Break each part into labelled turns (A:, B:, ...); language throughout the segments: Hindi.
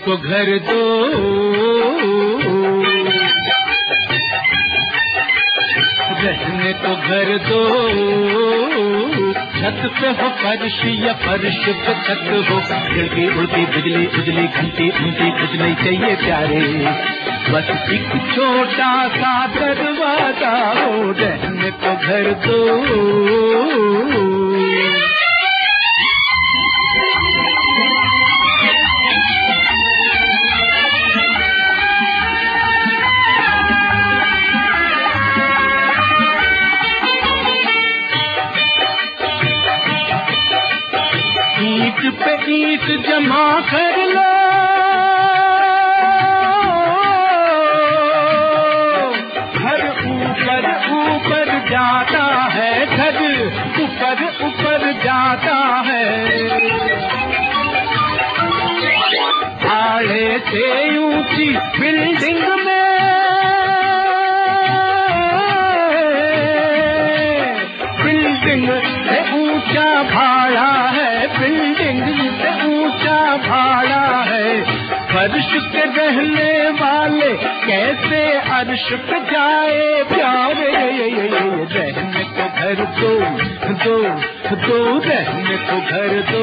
A: को घर दो, रहने को घर दो। छत पे हो फर्श या फर्श पे छत हो, खिड़की उड़ती बिजली उजली घंटी उनकी कुछ नहीं चाहिए प्यारे, बस एक छोटा सा दरवाजा हो, रहने को घर दो। ईंट पे ईंट जमा कर लो, घर ऊपर ऊपर जाता है, घर ऊपर ऊपर जाता है। आड़े से ऊंची बिल्डिंग में, बिल्डिंग से ऊंचा भाड़ा है, बिल्डिंग से ऊंचा भाड़ा है। फर्श पे रहने वाले कैसे अर्श पे जाए प्यारे, रहने को घर दो दो दो, रहने को घर दो।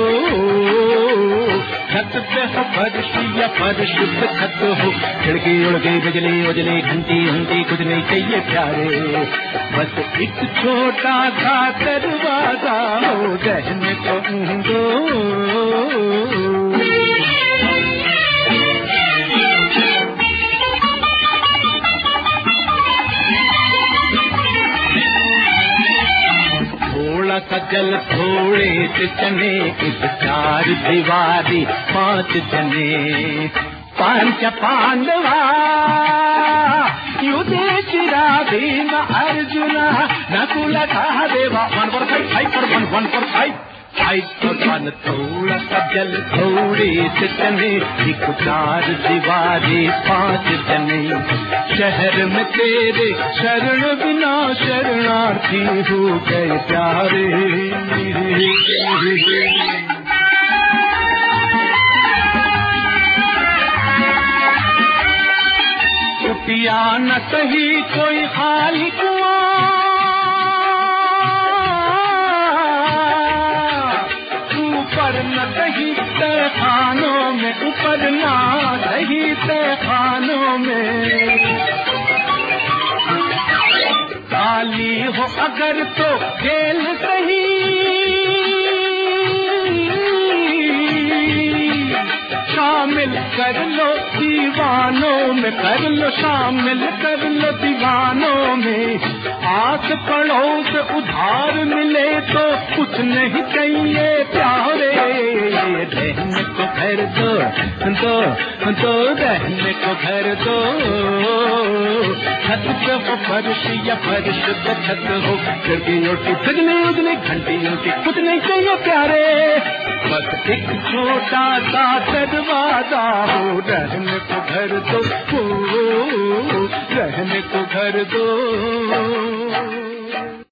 A: छत पे हो फर्श या फर्श पे छत हो, खिड़की उड़ गई बिजली उजली घंटी घंटी कुछ नहीं चाहिए प्यारे, बस एक छोटा सा दरवाजा हो, रहने को दो। थोड़ा सा जल थोड़े से चने, इस चार दीवारी 5 जने, पंच पांडवा Yudhishthira Bhim arjuna Nakul Sahadeva. 1 for 5, 5 for 1, 1 for 5, 5 for 1। थोड़ा सा जल थोड़े से चने, एक चार दीवारी 5 जने, शहर में तेरे शरण बिना शरणार्थी हो गए प्यारे। पिया न कहीं कोई खाली कुआं, ऊपर न कहीं तहखानों में, ऊपर ना कहीं तहखानों में। काली हो अगर तो खेल सही, शामिल कर लो दीवानों में, कर लो शामिल कर लो दीवानों में। आस पड़ोस उधार मिले तो कुछ नहीं चाहिए प्यारे, रहने को घर दो दो दो, रहने को घर दो। छत पे हो फर्श या फर्श पे छत हो, खिड़की उड़ती बिजली उजली घंटी उनकी कुछ नहीं चाहिए प्यारे, बस एक छोटा सा दरवाजा हो, रहने को घर दो, रहने को घर दो।